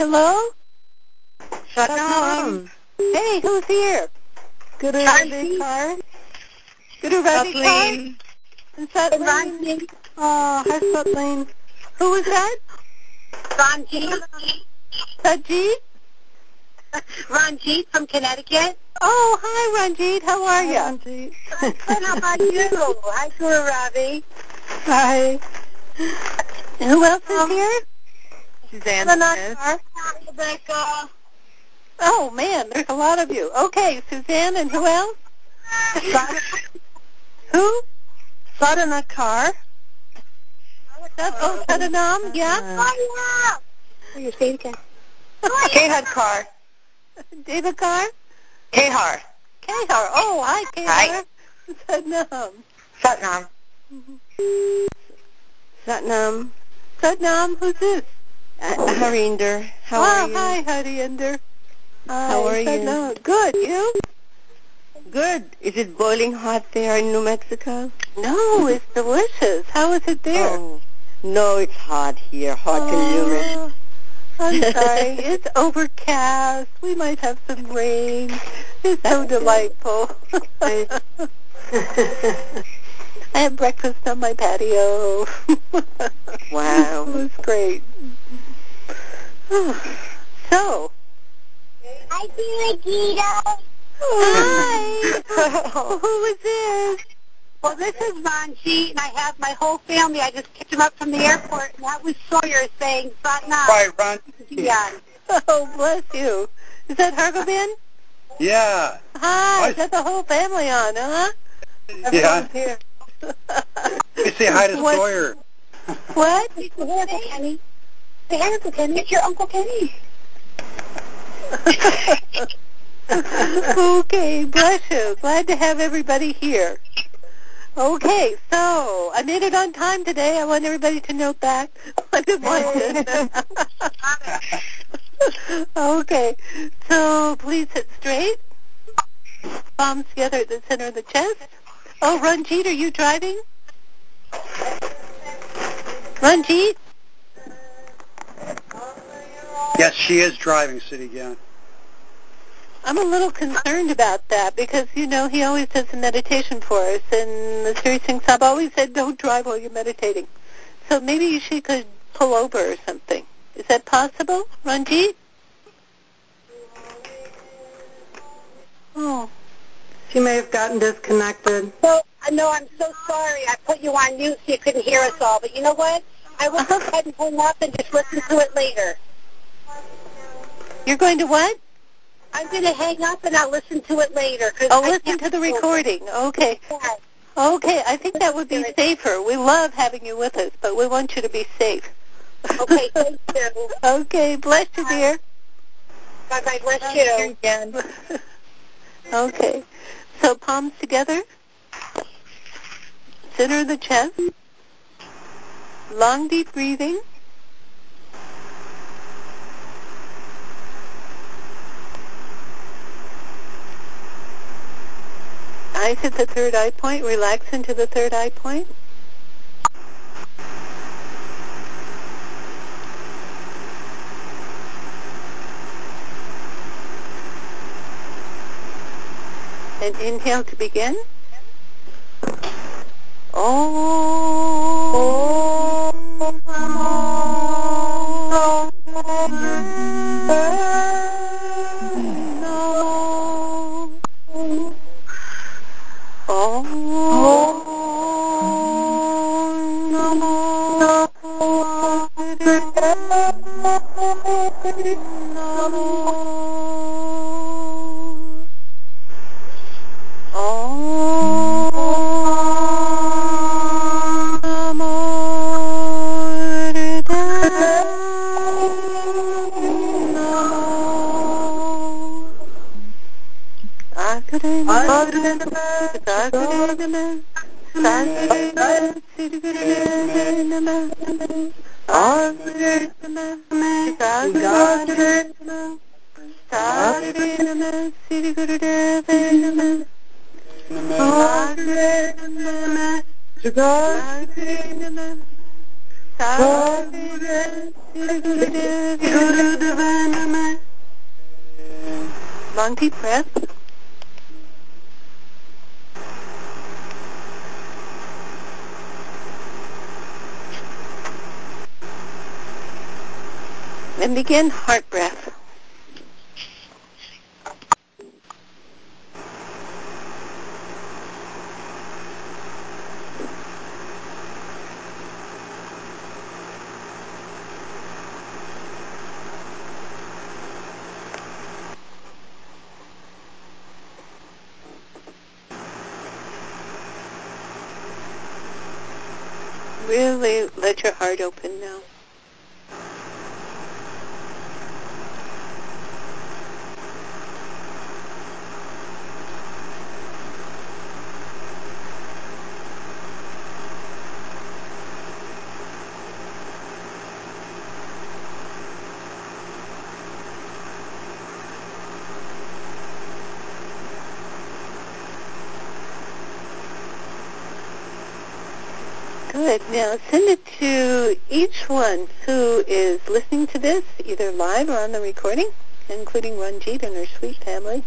hello? Shalom. Hey, who's here? Guru Ravi Kar. Guru Ravi Kar? Kathleen. Is that Lane? Oh, hi, Kathleen. Who was that? Ranjit. Sajid? Ranjit from Connecticut. Oh, hi, Ranjit. How are you? Ranjit. I'm good. How about you? Hi, Guru Ravi. Hi. Who else is here? Suzanne Smith. Rebecca. Oh, man, there's a lot of you. Okay, Suzanne, and who else? Who? Sadhana Kar. Sadanam, yeah? You say it again. Kehad Kar. David Carr? Kehar. Kehar. Oh, hi, Kehar. Sadanam. Satnam. Satnam. Sadanam, who's this? Harinder. How are you? Hi, Harinder. How are you? Good, you? Good. Is it boiling hot there in New Mexico? No, it's delicious. How is it there? Oh, no, it's hot here. Hot and humid. I'm sorry. It's overcast. We might have some rain. It's so delightful. I had breakfast on my patio. Wow. It was great. So. Hi, Gita. Hi. Who is this? Well, this is Ranjit, and I have my whole family. I just picked him up from the airport, and that was Sawyer saying Satnam. Right, Ron. Yeah. Oh, bless you. Is that Hargobian? Yeah. Hi. Is that the whole family on, huh? Yeah. Here. Let me say hi to Sawyer. What? It's your Uncle Kenny. Say hi, Uncle Kenny. It's your Uncle Kenny. Okay, bless you. Glad to have everybody here. Okay, so I made it on time today. I want everybody to note that. I didn't want it. Okay, so please sit straight. Palms together at the center of the chest. Oh, Ranjit, are you driving? Ranjit? Yes, she is driving, City again. I'm a little concerned about that because, you know, he always does the meditation for us, and the Sri Singh Sahib always said, don't drive while you're meditating. So maybe she could pull over or something. Is that possible, Ranjit? Oh. She may have gotten disconnected. So, no, I'm so sorry. I put you on mute so you couldn't hear us all. But you know what? I will go ahead and hang up and just listen to it later. You're going to what? I'm going to hang up and I'll listen to it later. Oh, listen to the recording. Okay. Yes. Okay, I think that would be safer. We love having you with us, but we want you to be safe. Okay, thank you. Okay, bless you, dear. Bye-bye, bless you. Again. Okay, so palms together, center of the chest, long, deep breathing. Eyes at the third eye point. Relax into the third eye point. And inhale to begin. Long deep breath. And begin heart breath. Really let your heart open now. Good. Now send it to each one who is listening to this, either live or on the recording, including Ranjit and her sweet family.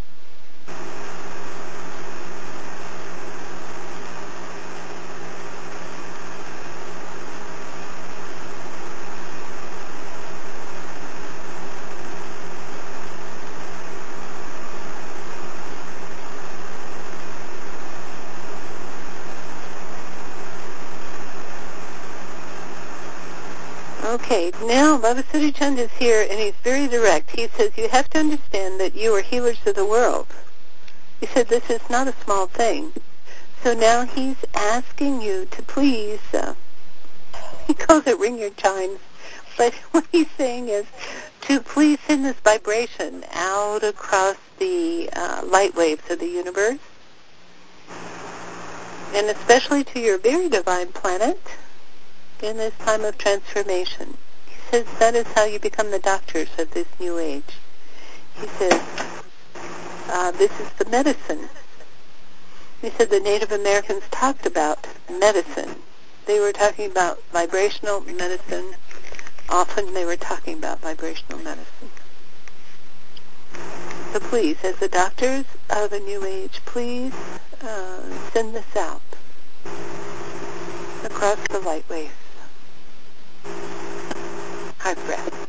Okay, now Baba Siddhi Chand is here, and he's very direct. He says, you have to understand that you are healers of the world. He said, this is not a small thing. So now he's asking you to please, he calls it ring your chimes, but what he's saying is to please send this vibration out across the light waves of the universe, and especially to your very divine planet, in this time of transformation. He says that is how you become the doctors of this new age. He says, this is the medicine. He said the Native Americans talked about medicine. They were talking about vibrational medicine. Often they were talking about vibrational medicine. So please, as the doctors of the new age, please send this out across the light waves. Heart breath.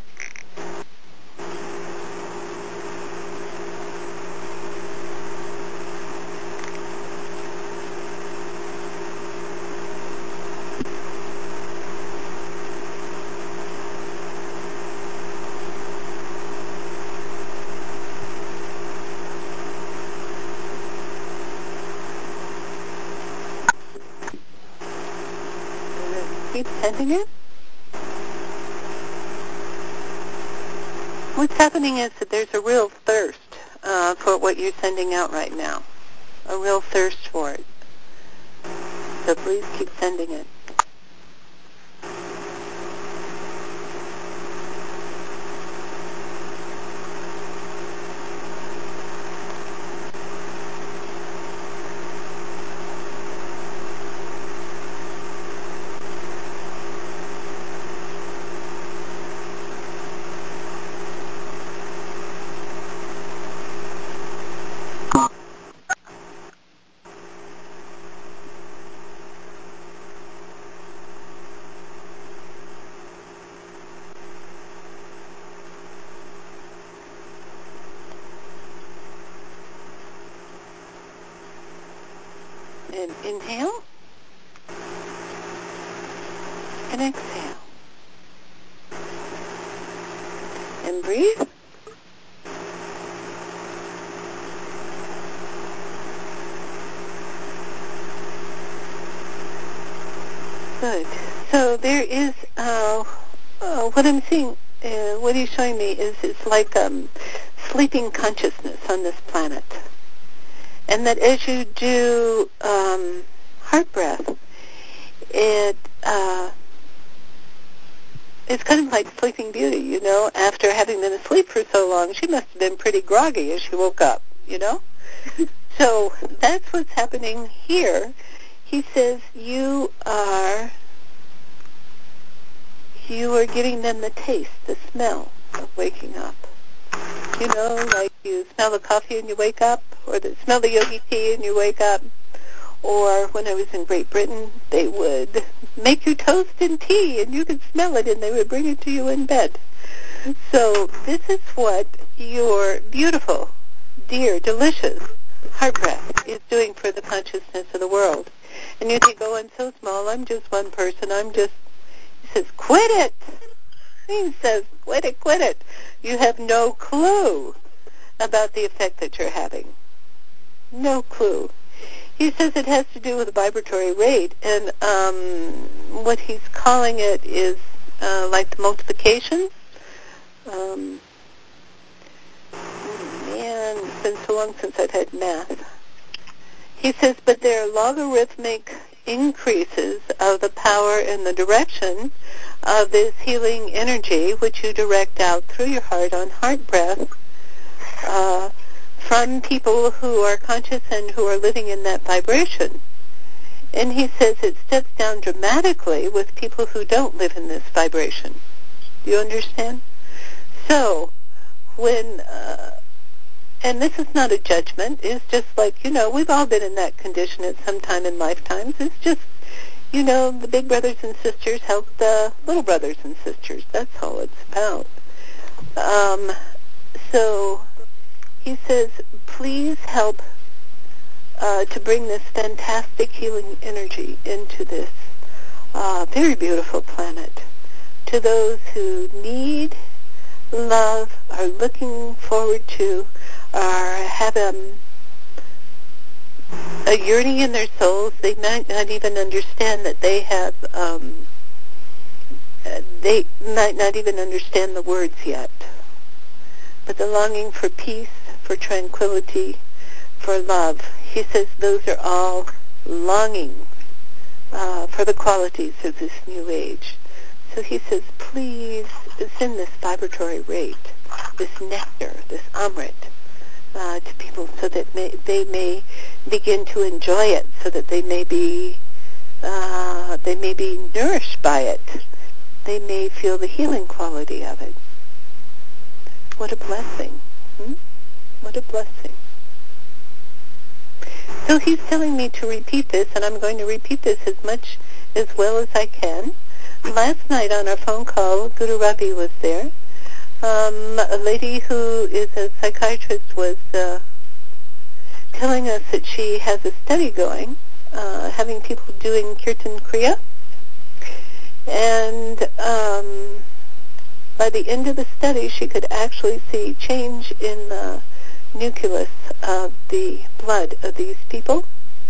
Keep sending it. What's happening is that there's a real thirst for what you're sending out right now. A real thirst for it. So please keep sending it. And inhale. And exhale. And breathe. Good. So there is, what I'm seeing, what he's showing me is it's like sleeping consciousness on this planet. And that as you do heart breath, it's kind of like Sleeping Beauty, you know. After having been asleep for so long, she must have been pretty groggy as she woke up, you know. So that's what's happening here. He says you are you are giving them the taste, the smell of waking up. You know, like you smell the coffee and you wake up, or smell the yogi tea and you wake up. Or when I was in Great Britain, they would make you toast and tea, and you could smell it, and they would bring it to you in bed. So this is what your beautiful, dear, delicious heart breath is doing for the consciousness of the world. And you think, oh, I'm so small, I'm just one person, he says, quit it. He says, quit it. You have no clue about the effect that you're having. No clue. He says it has to do with the vibratory rate, and what he's calling it is like the multiplication. Man, it's been so long since I've had math. He says, but there are logarithmic increases of the power and the direction of this healing energy, which you direct out through your heart on heart breath, from people who are conscious and who are living in that vibration. And he says it steps down dramatically with people who don't live in this vibration. Do you understand? So, and this is not a judgment, it's just like, we've all been in that condition at some time in lifetimes. It's just, the big brothers and sisters help the little brothers and sisters. That's all it's about. So he says, please help to bring this fantastic healing energy into this very beautiful planet. To those who need, love, are looking forward to, or have a yearning in their souls. They might not even understand that they have, they might not even understand the words yet. But the longing for peace, for tranquility, for love. He says those are all longings for the qualities of this new age. So he says, please send this vibratory rate, this nectar, this amrit, to people so that they may begin to enjoy it, so that they may be nourished by it. They may feel the healing quality of it. What a blessing. What a blessing. So he's telling me to repeat this, and I'm going to repeat this as well as I can. Last night on our phone call, Guru Ravi was there. A lady who is a psychiatrist was telling us that she has a study going, having people doing Kirtan Kriya. And by the end of the study, she could actually see change in the nucleus of the blood of these people.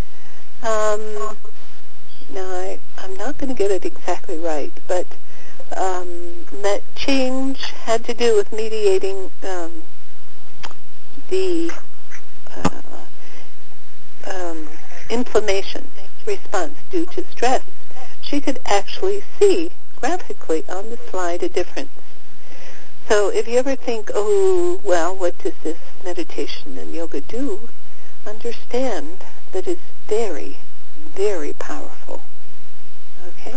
Now, I'm not going to get it exactly right, but that change had to do with mediating the inflammation response due to stress. She could actually see graphically on the slide a difference. So if you ever think, oh, well, what does this meditation and yoga do? Understand that it's very, very powerful. Okay?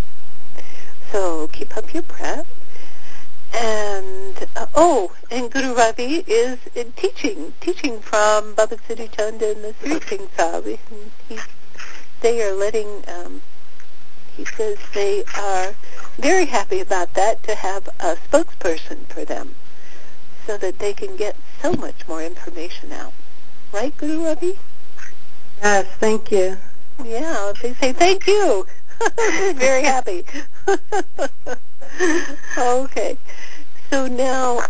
So keep up your breath. And, and Guru Ravi is teaching from Baba Siddhi Chanda and the Sri Singh Sahib. They are letting, he says they are very happy about that, to have a spokesperson for them so that they can get so much more information out. Right, Guru Ravi? Yes, thank you. Yeah, they say thank you. They're very happy. Okay. So now,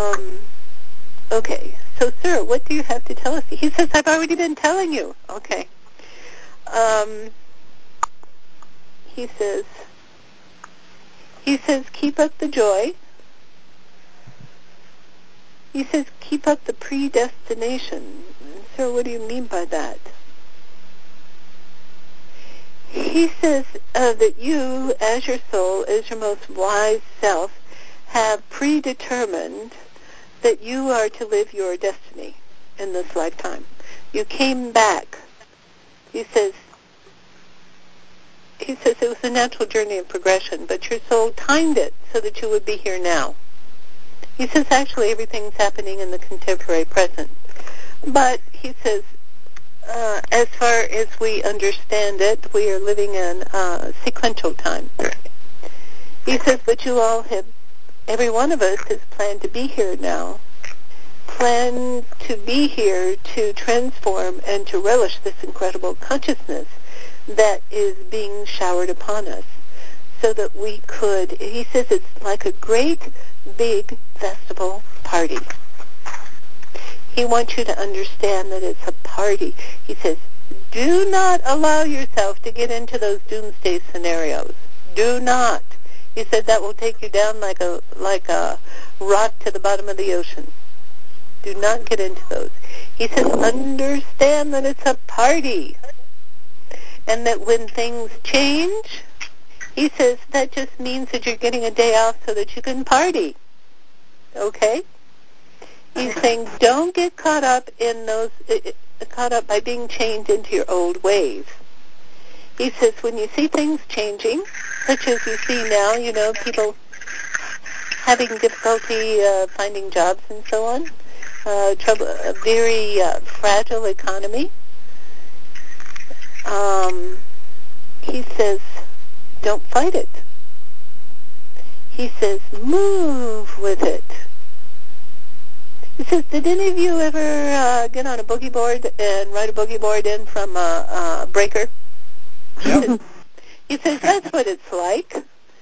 okay. So, sir, what do you have to tell us? He says, I've already been telling you. Okay. He says, keep up the joy. He says, keep up the predestination. Sir, what do you mean by that? He says that you, as your soul, as your most wise self, have predetermined that you are to live your destiny in this lifetime. You came back. He says, he says it was a natural journey of progression, but your soul timed it so that you would be here now. He says actually everything's happening in the contemporary present. But he says, as far as we understand it, we are living in sequential time. He says, but you all have, every one of us has planned to be here now, planned to be here to transform and to relish this incredible consciousness that is being showered upon us, so that we could, he says it's like a great big festival party. He wants you to understand that it's a party. He says, do not allow yourself to get into those doomsday scenarios. Do not. He said that will take you down like a rock to the bottom of the ocean. Do not get into those. He says, understand that it's a party. And that when things change, he says that just means that you're getting a day off so that you can party. Okay? He's saying don't get caught up in those, caught up by being chained into your old ways. He says when you see things changing, such as you see now, you know, people having difficulty finding jobs and so on, trouble, a very fragile economy, he says don't fight it. He says move with it. He says, did any of you ever get on a boogie board and ride a boogie board in from a breaker? Yep. He says, that's what it's like.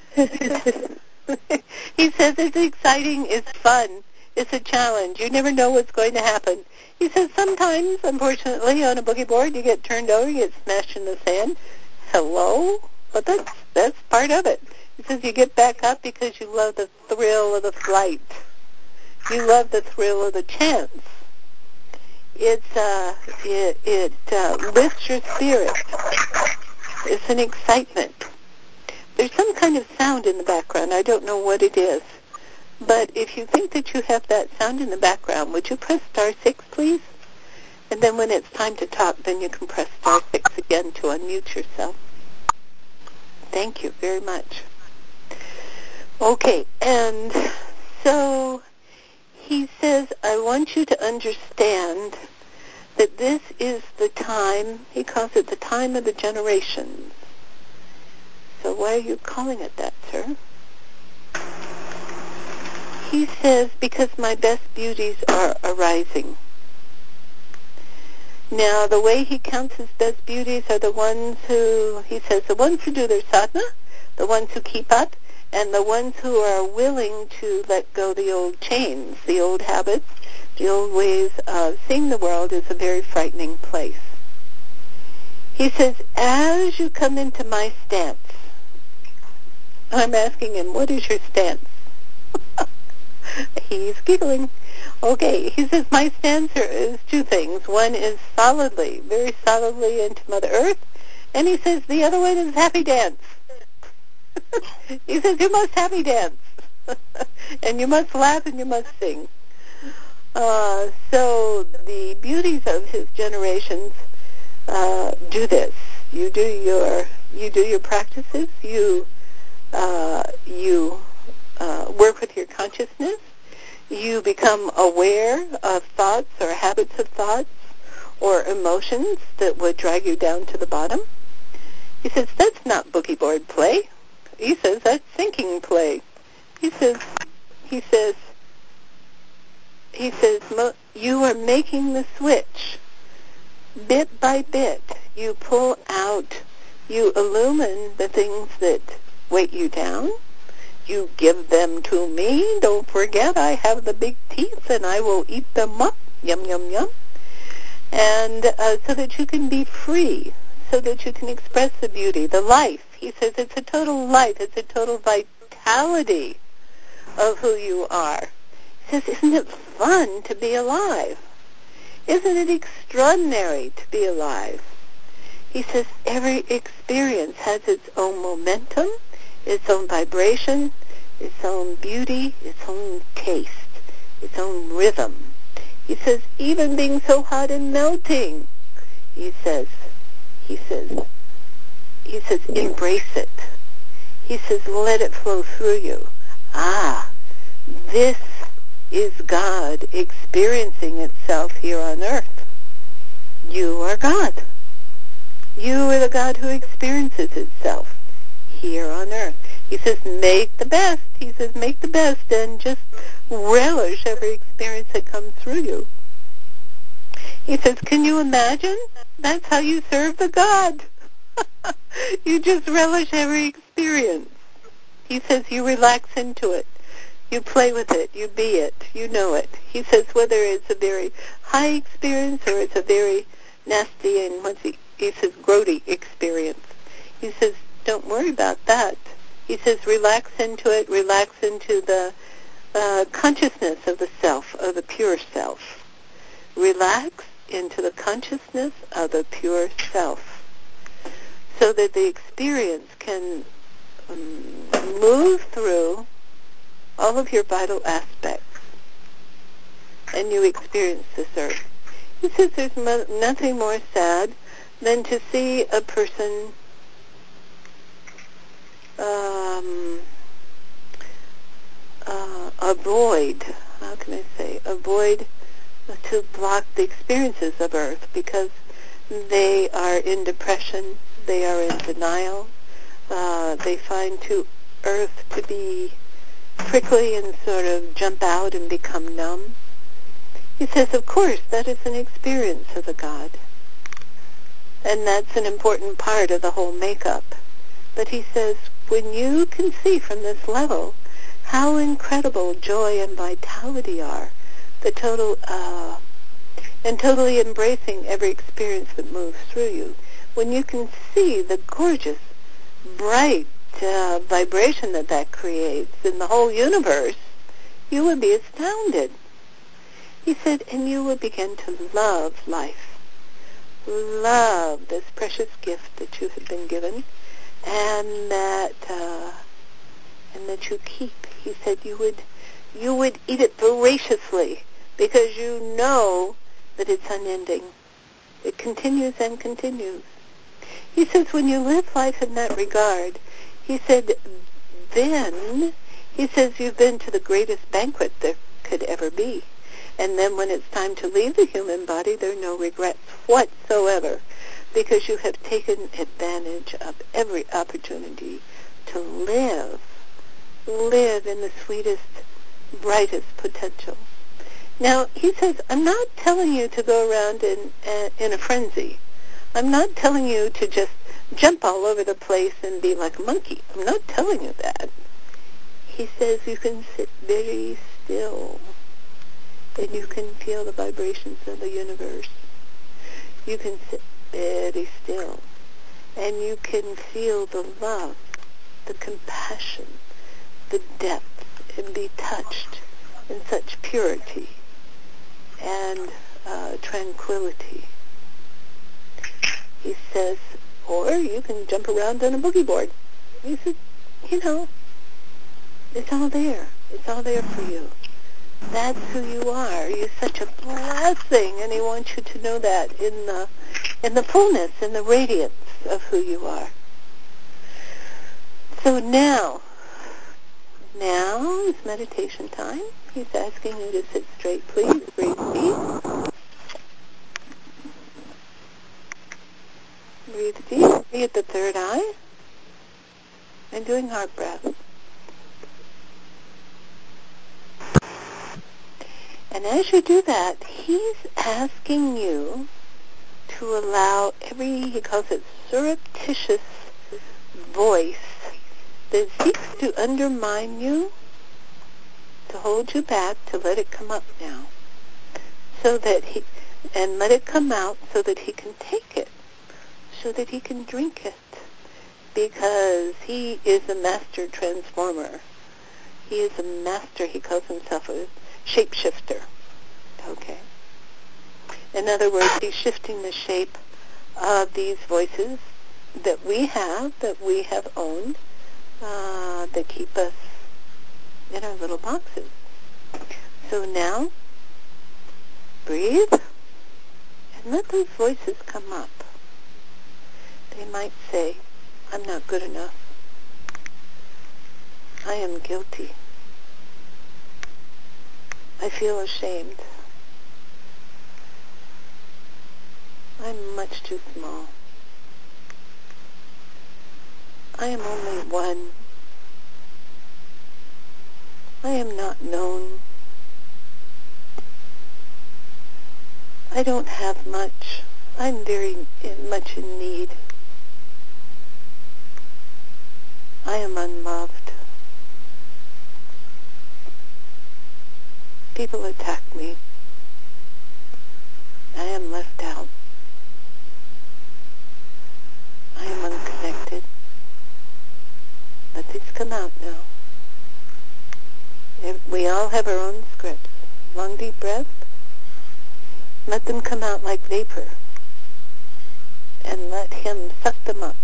He says, it's exciting, it's fun, it's a challenge. You never know what's going to happen. He says, sometimes, unfortunately, on a boogie board, you get turned over, you get smashed in the sand. Hello? But that's part of it. He says, you get back up because you love the thrill of the flight. You love the thrill of the chance. It lifts your spirit. It's an excitement. There's some kind of sound in the background. I don't know what it is. But if you think that you have that sound in the background, would you press *6, please? And then when it's time to talk, then you can press *6 again to unmute yourself. Thank you very much. Okay, and so he says, I want you to understand that this is the time, he calls it the time of the generations. So why are you calling it that, sir? He says, because my best beauties are arising. Now, the way he counts his best beauties are the ones who, he says, the ones who do their sadhana, the ones who keep up, and the ones who are willing to let go the old chains, the old habits, the old ways of seeing the world is a very frightening place. He says, as you come into my stance, I'm asking him, what is your stance? He's giggling. Okay, he says, my stance is two things. One is solidly, very solidly into Mother Earth, and he says the other one is happy dance. He says, you must happy dance, and you must laugh and you must sing. So the beauties of his generations do this. You do your practices. You work with your consciousness. You become aware of thoughts or habits of thoughts or emotions that would drag you down to the bottom. He says, that's not boogie board play. He says, that's thinking play. He says, you are making the switch. Bit by bit, you pull out, you illumine the things that weight you down. You give them to me. Don't forget, I have the big teeth, and I will eat them up. Yum, yum, yum. And so that you can be free, so that you can express the beauty, the life. He says it's a total life. It's a total vitality of who you are. He says, isn't it fun to be alive? Isn't it extraordinary to be alive? He says every experience has its own momentum, its own vibration, its own beauty, its own taste, its own rhythm. He says, even being so hot and melting, he says, he says, embrace it. He says, let it flow through you. This is God experiencing itself here on earth. You are God. You are the God who experiences itself here on earth. He says, make the best. He says, make the best and just relish every experience that comes through you. He says, can you imagine? That's how you serve the God. You just relish every experience. He says, you relax into it. You play with it. You be it. You know it. He says, whether it's a very high experience or it's a very nasty and he says, grody experience. He says, don't worry about that. He says, relax into it. Relax into the consciousness of the self, of the pure self. Relax into the consciousness of the pure self so that the experience can move through all of your vital aspects and you experience this earth. He says there's nothing more sad than to see a person avoid to block the experiences of earth because they are in depression, they are in denial, they find to earth to be prickly and sort of jump out and become numb. He says, of course, that is an experience of the God. And that's an important part of the whole makeup. But he says, when you can see from this level how incredible joy and vitality are, the total and totally embracing every experience that moves through you, when you can see the gorgeous, bright vibration that creates in the whole universe, you would be astounded. He said, and you will begin to love life, love this precious gift that you have been given, and that you keep. He said you would eat it voraciously because you know that it's unending. It continues and continues. He says when you live life in that regard, he said, then, he says you've been to the greatest banquet there could ever be. And then when it's time to leave the human body, there are no regrets whatsoever because you have taken advantage of every opportunity to live in the sweetest, brightest potential. Now, he says, I'm not telling you to go around in a frenzy. I'm not telling you to just jump all over the place and be like a monkey. I'm not telling you that. He says you can sit very still and you can feel the vibrations of the universe. You can sit very still and you can feel the love, the compassion, the depth, and be touched in such purity and tranquility. He says, or you can jump around on a boogie board. He said, it's all there. It's all there for you. That's who you are. You're such a blessing, and he wants you to know that in the fullness, in the radiance of who you are. So now is meditation time. He's asking you to sit straight, please. Breathe deep. Breathe deep. Be at the third eye. And doing heart breath. And as you do that, he's asking you to allow he calls it surreptitious voice that seeks to undermine you, to hold you back, to let it come up now, and let it come out so that he can take it, so that he can drink it, because he is a master transformer. He is a master, he calls himself a shapeshifter. Okay. In other words, he's shifting the shape of these voices that we have owned, that keep us in our little boxes. So now, breathe and let those voices come up. They might say, I'm not good enough. I am guilty. I feel ashamed. I'm much too small. I am only one. I am not known. I don't have much. I'm very much in need. I am unloved. People attack me. I am left out. I am unconnected. Let these come out now. We all have our own scripts. Long deep breath. Let them come out like vapor. And let him suck them up.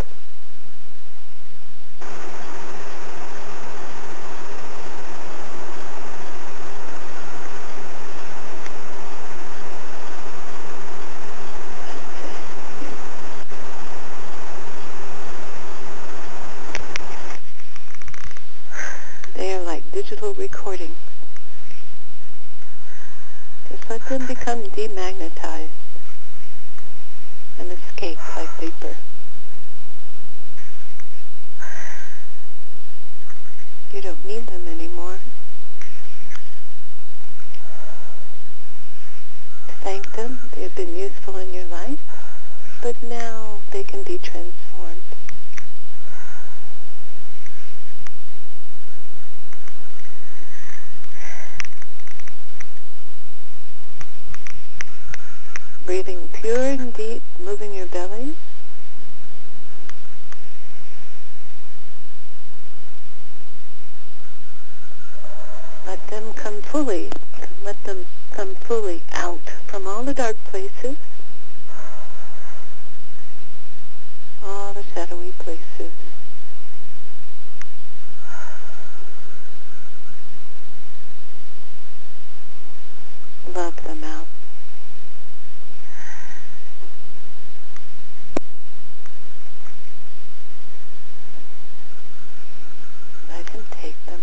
They are like digital recordings. Just let them become demagnetized and escape like vapor. You don't need them anymore. Thank them. They've been useful in your life, but now they can be transformed. Breathing pure and deep, moving your belly. Let them come fully. Let them come fully out from all the dark places, all the shadowy places. Love them out. Let him take them.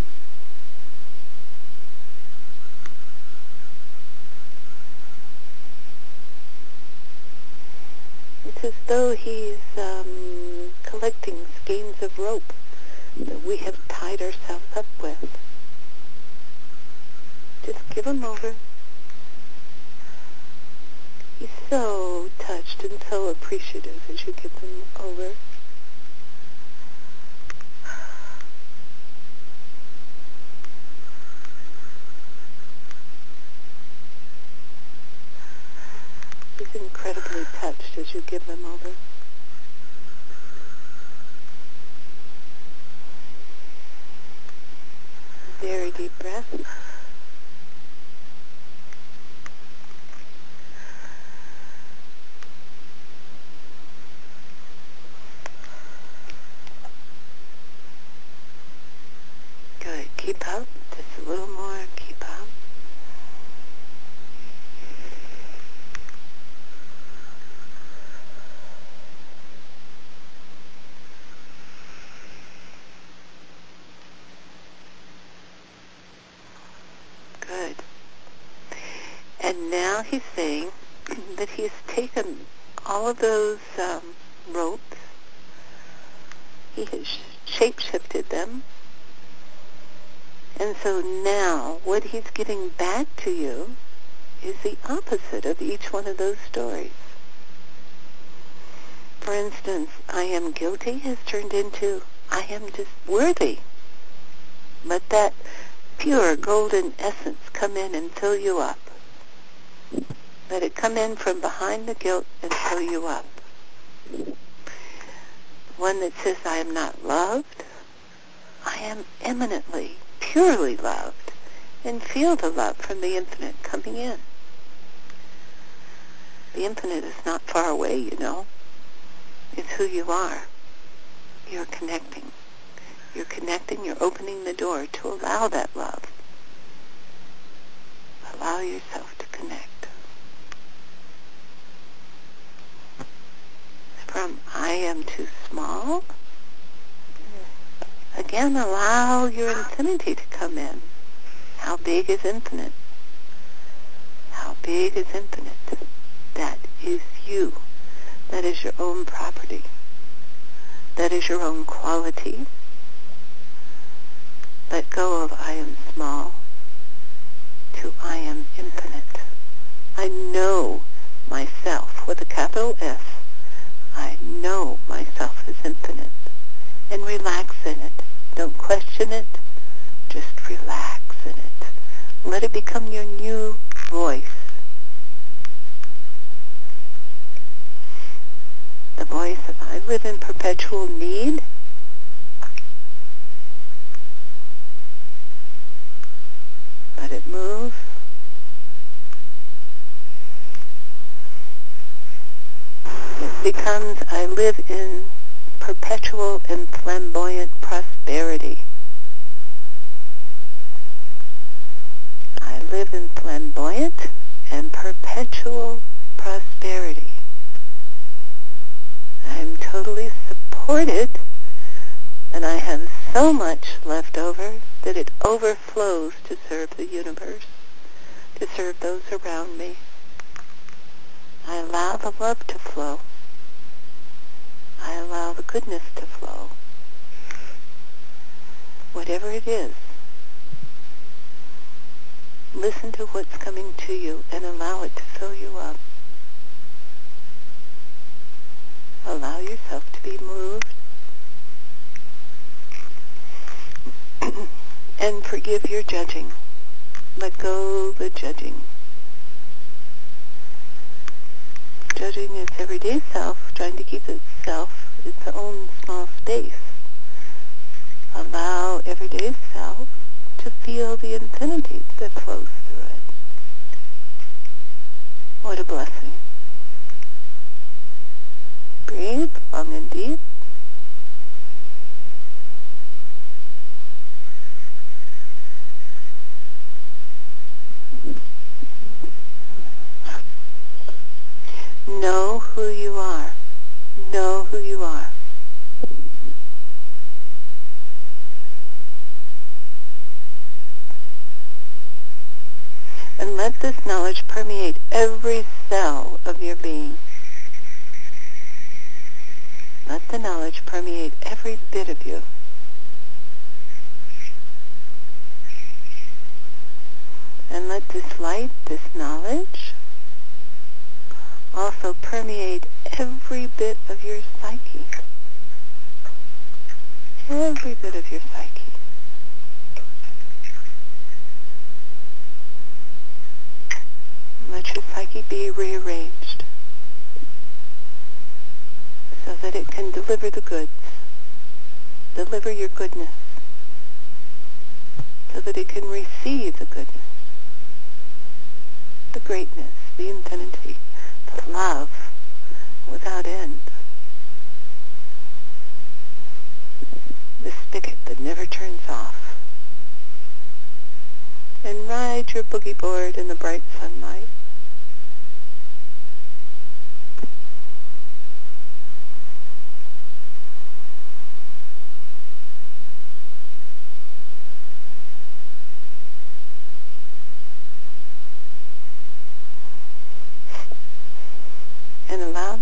It's as though he's collecting skeins of rope that we have tied ourselves up with. Just give him over. He's so touched and so appreciative as you give them over. He's incredibly touched as you give them over. Very deep breath. Good. Keep up. Just a little more. Keep up. Good. And now he's saying that he's taken all of those ropes. He has shape-shifted them. And so now what he's giving back to you is the opposite of each one of those stories. For instance, I am guilty has turned into I am just worthy. Let that pure golden essence come in and fill you up. Let it come in from behind the guilt and fill you up. One that says I am not loved, I am eminently, purely loved, and feel the love from the infinite coming in. The infinite is not far away, you know. It's who you are. You're connecting. You're connecting, you're opening the door to allow that love. Allow yourself to connect. From I am too small and allow your infinity to come in. How big is infinite? How big is infinite? That is you. That is your own property. That is your own quality. Let go of I am small to I am infinite. I know myself with a capital S. I know myself is infinite. And relax in it. Don't question it. Just relax in it. Let it become your new voice. The voice of I live in perpetual need. Let it move. It becomes I live in perpetual and flamboyant prosperity. I live in flamboyant and perpetual prosperity. I'm totally supported, and I have so much left over that it overflows to serve the universe, to serve those around me. I allow the love to flow. I allow the goodness to flow. Whatever it is, listen to what's coming to you and allow it to fill you up. Allow yourself to be moved and forgive your judging. Let go the judging. Judging is everyday self, trying to keep itself its own small space. Allow everyday self to feel the infinity that flows through it. What a blessing. Breathe long and deep. Know who you are. Know who you are. And let this knowledge permeate every cell of your being. Let the knowledge permeate every bit of you. And let this light, this knowledge, also permeate every bit of your psyche. Every bit of your psyche. Let your psyche be rearranged so that it can deliver the goods, deliver your goodness, so that it can receive the goodness, the greatness, the infinity, the love without end, the spigot that never turns off. And ride your boogie board in the bright sunlight. And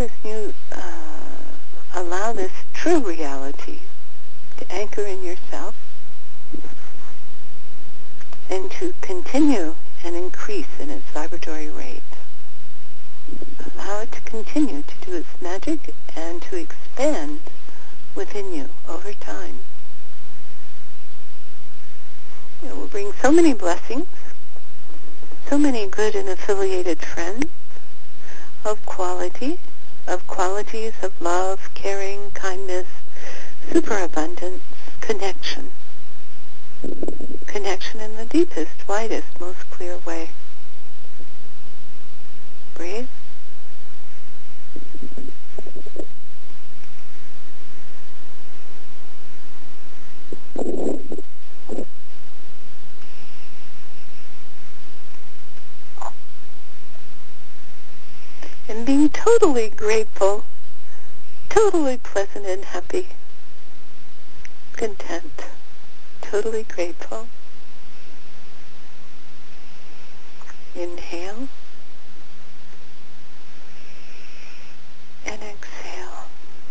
allow this true reality to anchor in yourself and to continue and increase in its vibratory rate. Allow it to continue to do its magic and to expand within you over time. It will bring so many blessings, so many good and affiliated friends of qualities of love, caring, kindness, superabundance, connection. Connection in the deepest, widest, most clear way. Breathe. And being totally grateful, totally pleasant and happy, content. totally grateful. Inhale. And exhale.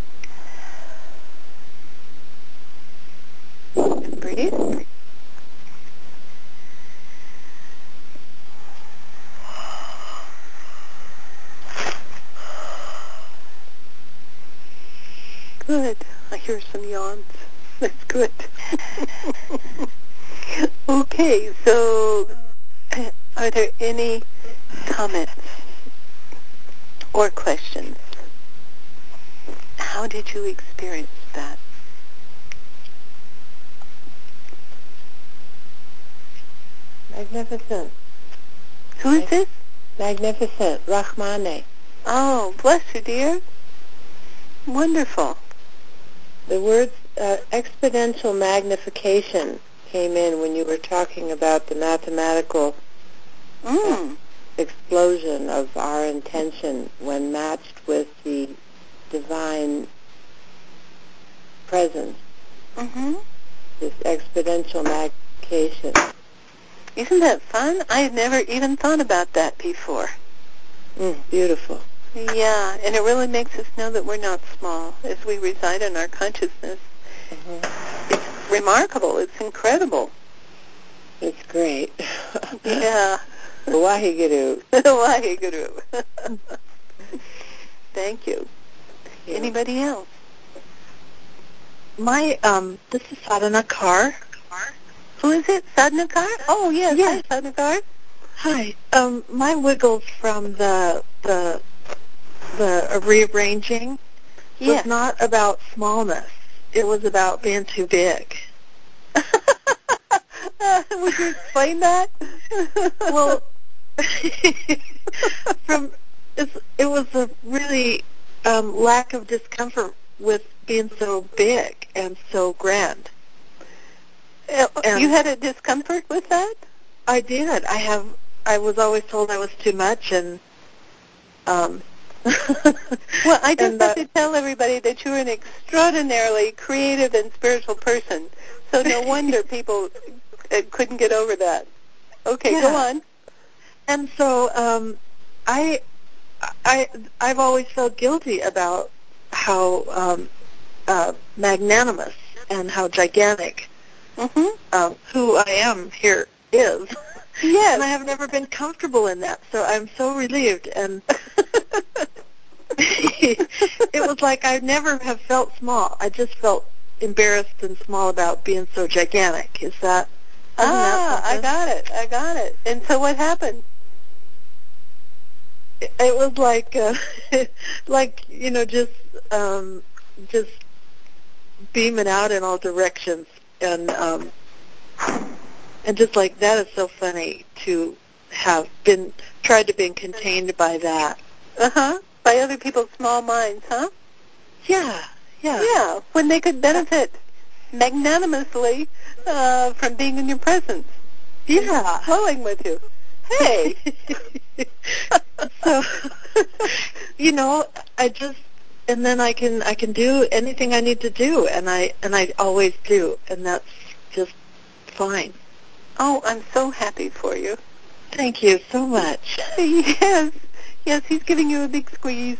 And breathe. Good. I hear some yawns. That's good. Okay, so are there any comments or questions? How did you experience that? Magnificent. Who is this? Magnificent. Rahmane. Oh, bless you, dear. Wonderful. The words exponential magnification came in when you were talking about the mathematical explosion of our intention when matched with the divine presence. Mm-hmm. This exponential magnification. Isn't that fun? I had never even thought about that before. Beautiful. Yeah, and it really makes us know that we're not small as we reside in our consciousness. It's remarkable. It's incredible. It's great. Yeah. Waheguru. Waheguru. Thank you. Yeah. Anybody else? This is Sadhana Carr. Who is it? Sadnakar? Oh, yes. Yes. Hi, Sadnakar. Hi. My wiggles from the rearranging was not about smallness. It was about being too big. Would you explain that? Well, it was a really lack of discomfort with being so big and so grand. You had a discomfort with that? I did. I was always told I was too much, and well, I just have to tell everybody that you're an extraordinarily creative and spiritual person. So no wonder people couldn't get over that. Okay, yeah. go on. And so I've always felt guilty about how magnanimous and how gigantic who I am here is. Yes. And I have never been comfortable in that, so I'm so relieved. And it was like I never have felt small. I just felt embarrassed and small about being so gigantic. Is that? I got it. And so what happened? It was like, just beaming out in all directions, and just like that is so funny to have tried to be contained by that. By other people's small minds, huh? Yeah. Yeah, when they could benefit magnanimously from being in your presence. Yeah. Flowing with you. Hey. So, and then I can do anything I need to do, and I always do, and that's just fine. Oh, I'm so happy for you. Thank you so much. Yes, he's giving you a big squeeze.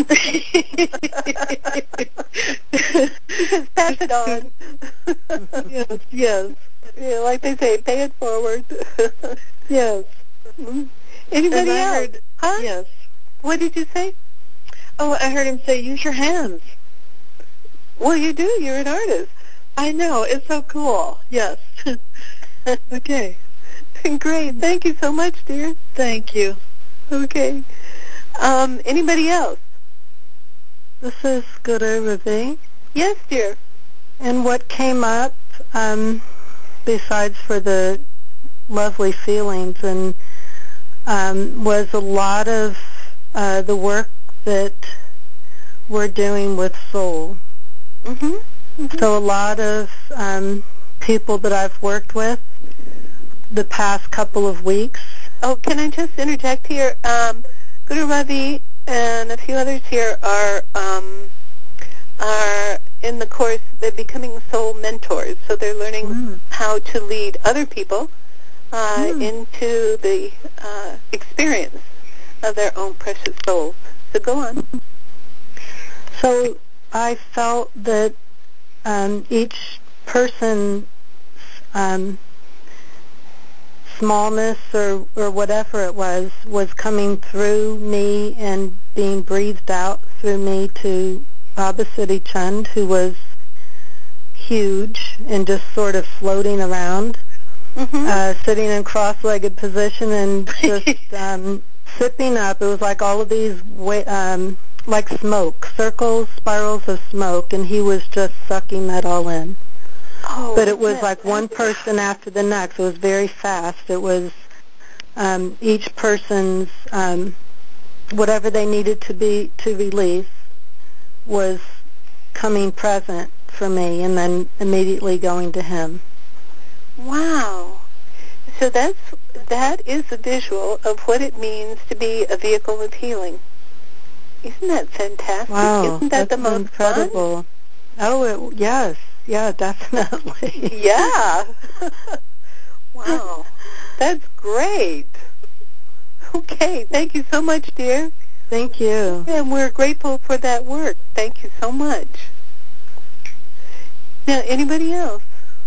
Just pass it on. Yes. Yeah, like they say, pay it forward. Yes. Anybody else? Heard, huh? Yes. What did you say? Oh, I heard him say, use your hands. Well, you do. You're an artist. I know. It's so cool. Yes. Okay. Great. Thank you so much, dear. Thank you. Okay. Anybody else? This is Guru Ravi. Yes, dear. And what came up, besides for the lovely feelings, and was a lot of the work that we're doing with soul. So a lot of people that I've worked with the past couple of weeks. Oh, can I just interject here? Guru Ravi and a few others here are in the course, they're becoming soul mentors. So they're learning how to lead other people into the experience of their own precious souls. So go on. So I felt that each person's smallness or whatever it was coming through me and being breathed out through me to Baba Siddhi Chand, who was huge and just sort of floating around, sitting in cross-legged position and just sipping up. It was like all of these like smoke, circles, spirals of smoke, and he was just sucking that all in. Oh, but it was like one person after the next. It was very fast. It was each person's whatever they needed to release was coming present for me and then immediately going to him. Wow. So that is a visual of what it means to be a vehicle of healing. Isn't that fantastic? Wow, Isn't that that's the most incredible. fun? Oh, yes. Yeah, definitely. Yeah. Wow. That's great. Okay, thank you so much, dear. Thank you. And we're grateful for that work. Thank you so much. Now, anybody else?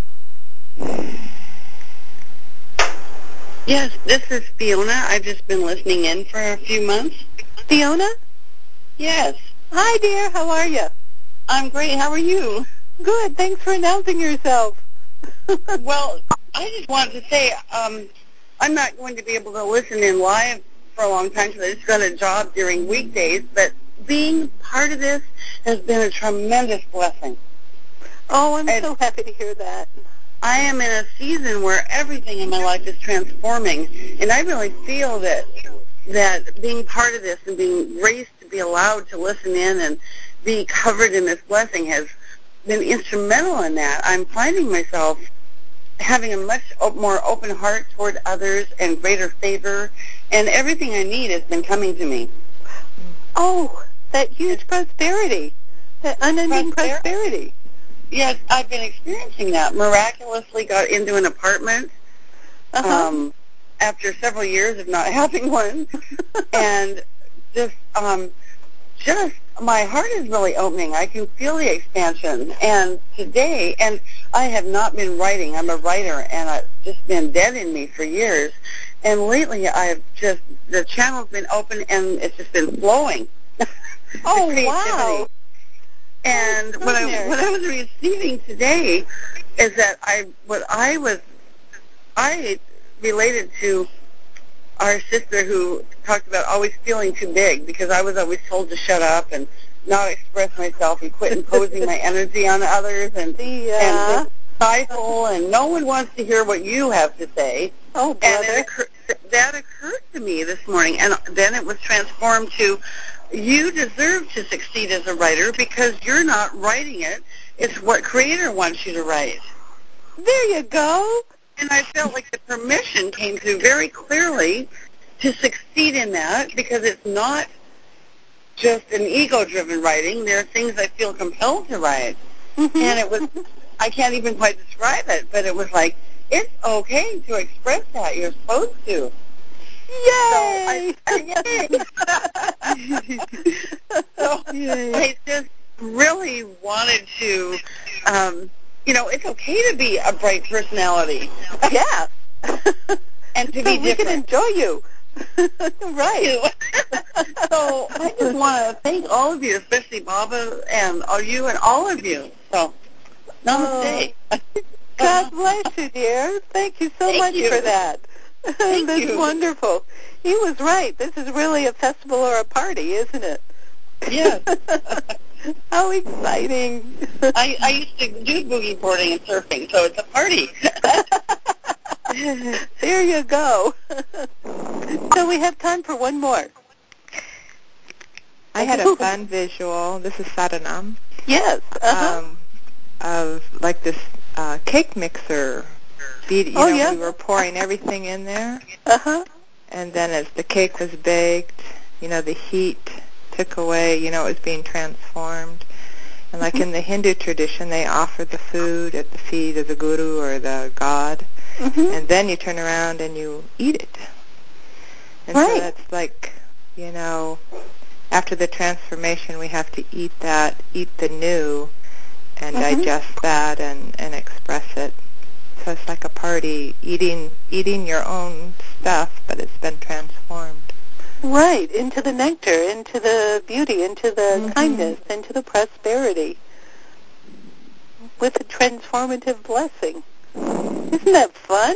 Yes, this is Fiona. I've just been listening in for a few months. Fiona? Yes. Hi, dear. How are you? I'm great. How are you? Good. Thanks for announcing yourself. Well, I just wanted to say I'm not going to be able to listen in live for a long time because I just got a job during weekdays, but being part of this has been a tremendous blessing. Oh, I'm so happy to hear that. I am in a season where everything in my life is transforming, and I really feel that being part of this and being raised to be allowed to listen in and be covered in this blessing has been instrumental in that. I'm finding myself having a much more open heart toward others and greater favor, and everything I need has been coming to me. Oh, that huge prosperity, that unending prosperity. Yes, I've been experiencing that. Miraculously got into an apartment after several years of not having one, and just my heart is really opening. I can feel the expansion. And today, and I have not been writing. I'm a writer, and it's just been dead in me for years. And lately, the channel's been open, and it's just been flowing. Oh, wow. And what I was receiving today is that I related to our sister who talked about always feeling too big, because I was always told to shut up and not express myself and quit imposing my energy on others and stifle, and no one wants to hear what you have to say. Oh, brother. And that occurred to me this morning, and then it was transformed to, you deserve to succeed as a writer because you're not writing it. It's what Creator wants you to write. There you go. And I felt like the permission came through very clearly to succeed in that, because it's not just an ego-driven writing. There are things I feel compelled to write. Mm-hmm. And it was, I can't even quite describe it, but it was like, it's okay to express that. You're supposed to. Yay! So I just really wanted to, it's okay to be a bright personality. Yeah. And to so be we different. can enjoy you. Right. So I just want to thank all of you, especially Baba and you and all of you. So, namaste. God bless you, dear. Thank you so much for that. That's wonderful. He was right. This is really a festival or a party, isn't it? Yes. How exciting. I used to do boogie boarding and surfing, so it's a party. There you go. So we have time for one more. I had a fun visual. This is Sadanam. Yes. Of like this cake mixer. We were pouring everything in there. And then as the cake was baked, the heat took away, it was being transformed. And like in the Hindu tradition, they offer the food at the feet of the guru or the god, and then you turn around and you eat it. And so that's like, you know, after the transformation, we have to eat that, eat the new, and digest that and express it. So it's like a party, eating your own stuff, but it's been transformed. Right, into the nectar, into the beauty, into the kindness, into the prosperity, with a transformative blessing. Isn't that fun?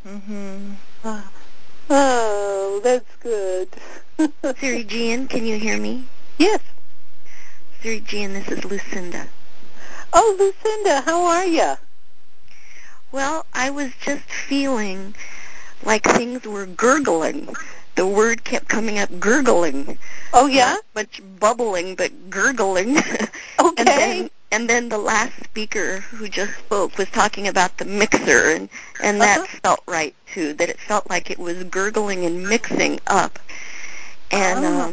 Oh, that's good. Siri Jean, can you hear me? Yes. Siri Jean, this is Lucinda. Oh, Lucinda, how are you? Well, I was just feeling like things were gurgling. The word kept coming up, gurgling. Oh, yeah? Not much bubbling, but gurgling. Okay. And then the last speaker who just spoke was talking about the mixer, and that felt right, too, that it felt like it was gurgling and mixing up. And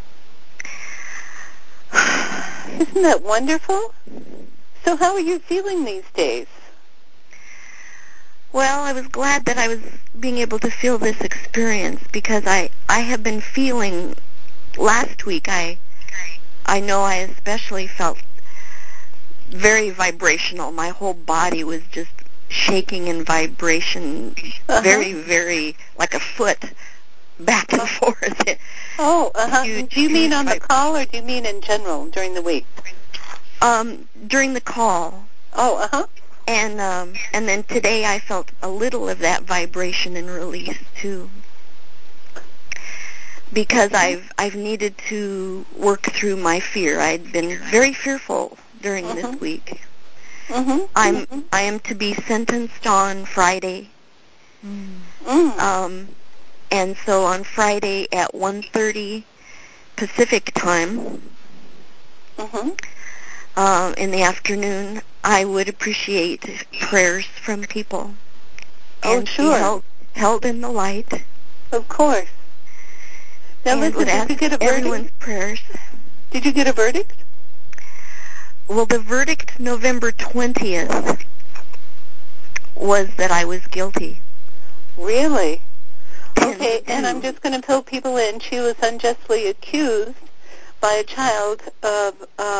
isn't that wonderful? So how are you feeling these days? Well, I was glad that I was being able to feel this experience because I have been feeling last week. I know I especially felt very vibrational. My whole body was just shaking in vibration, very, very like a foot back and forth. Do you mean on the call or do you mean in general during the week? During the call. Oh, And then today I felt a little of that vibration and release too, because I've needed to work through my fear. I'd been very fearful during this week. I am to be sentenced on Friday. And so on Friday at 1:30 Pacific time, in the afternoon, I would appreciate prayers from people. Oh, sure. Held in the light. Of course. Now listen, did you get a verdict? Everyone's prayers. Did you get a verdict? Well, the verdict November 20th was that I was guilty. Really? Okay, and I'm just going to fill people in. She was unjustly accused by a child of,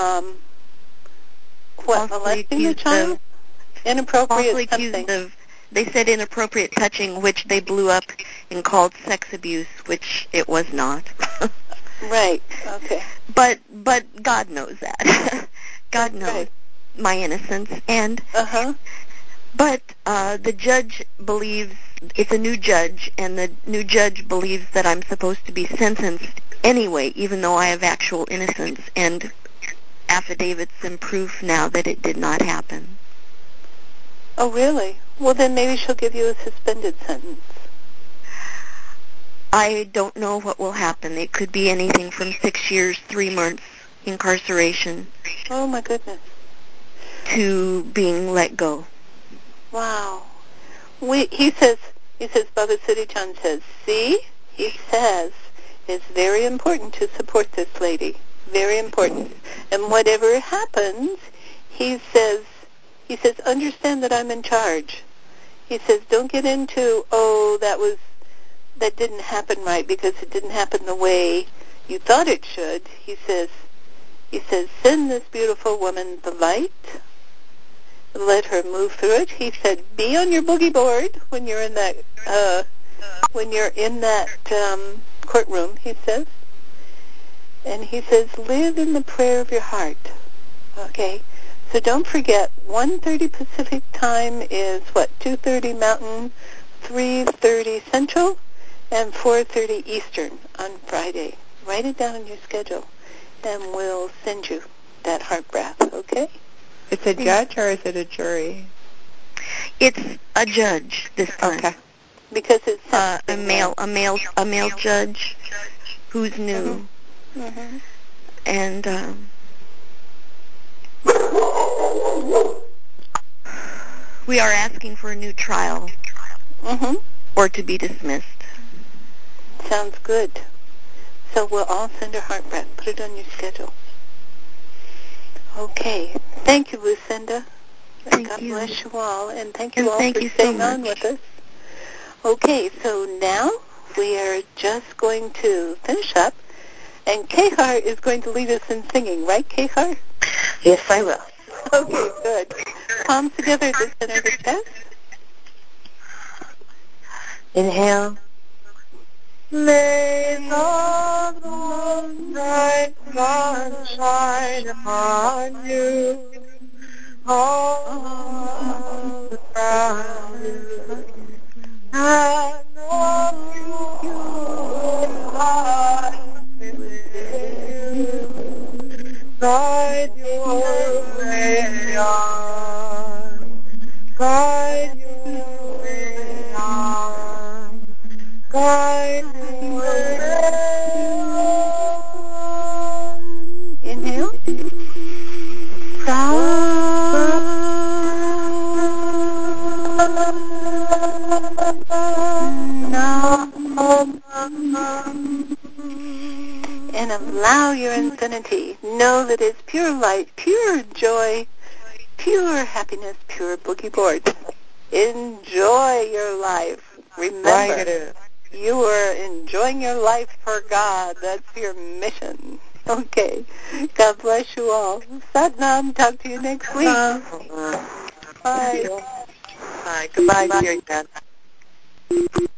molesting a child? Inappropriate something. They said inappropriate touching, which they blew up and called sex abuse, which it was not. Right, okay. But God knows that. God knows my innocence. And but the judge believes, it's a new judge, and the new judge believes that I'm supposed to be sentenced anyway, even though I have actual innocence, and affidavits and proof now that it did not happen. Oh, really? Well, then maybe she'll give you a suspended sentence. I don't know what will happen. It could be anything from 6 years, 3 months incarceration. Oh, my goodness. To being let go. Wow. He says, Baba Siddhi-Chan says, see, he says, it's very important to support this lady. Very important. And whatever happens, he says, understand that I'm in charge. He says, don't get into, that didn't happen right because it didn't happen the way you thought it should. He says, send this beautiful woman the light. Let her move through it. He said, be on your boogie board when you're in that, courtroom, he says. And he says, live in the prayer of your heart. Okay? So don't forget, 1:30 Pacific time is, 2:30 Mountain, 3:30 Central, and 4:30 Eastern on Friday. Write it down on your schedule, and we'll send you that heart breath, okay? It's a judge or is it a jury? It's a judge this time. Okay. Because it's a male judge who's new. And we are asking for a new trial or to be dismissed. Sounds good. So we'll all send her heart breath. Put it on your schedule. Okay. Thank you, Lucinda. Thank you. God bless you all, and thank you all thank for you so staying on much. with us. Okay, so now we are just going to finish up, and Kehar is going to lead us in singing, right, Kehar? Yes, I will. Okay, good. Palms together at the center of the chest. Inhale. May the Most bright sun shine upon you, all around you, and the pure light within you, guide your way on, guide your way on, guide your way on. Inhale. And allow your infinity. Know that it's pure light, pure joy, pure happiness, pure boogie board. Enjoy your life. Remember, you are enjoying your life for God. That's your mission. Okay. God bless you all. Satnam. Talk to you next week. Bye. Bye. Goodbye, dear God.